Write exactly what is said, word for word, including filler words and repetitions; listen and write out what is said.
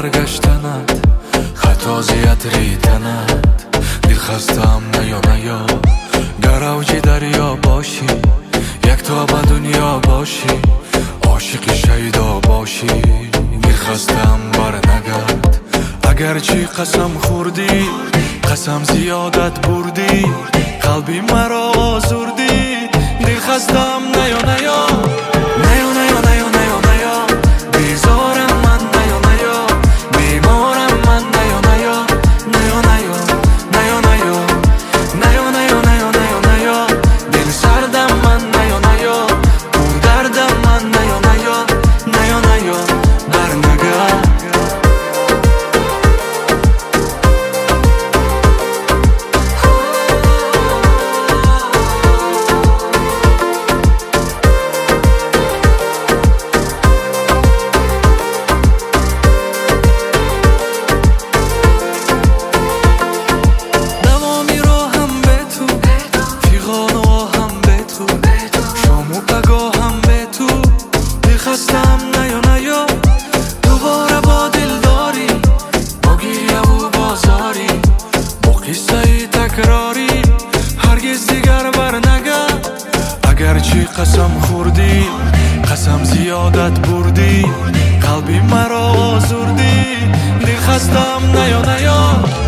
برگشتنت خطا زیاد ریدنت دل خستم نیا نیا گر اوج دریا باشی یک تا به دنیا باشی عاشق شیدا باشی دل خستم بر نگرد اگرچه قسم خوردی قسم زیادت بردی قلبی مرا آزردی دل خستم نیا نیا نیا نیا نیا نیا نیا بیزارم من نیا نیا بیمارم من نیا نیا نیا نیا نیا نیا نیا نیا نیا نیا نیا دل سردم من نیا نیا پر دردم من نیا نیا نیا نیا برنگرد خستم نیا نیا دوباره با دلداری با گریه و بازاری با قصه تکراری هرگز دیگر بر نگرد اگرچه قسم خوردی قسم زیادت بردی قلبی مرا آزردی دل خستم نیا نیا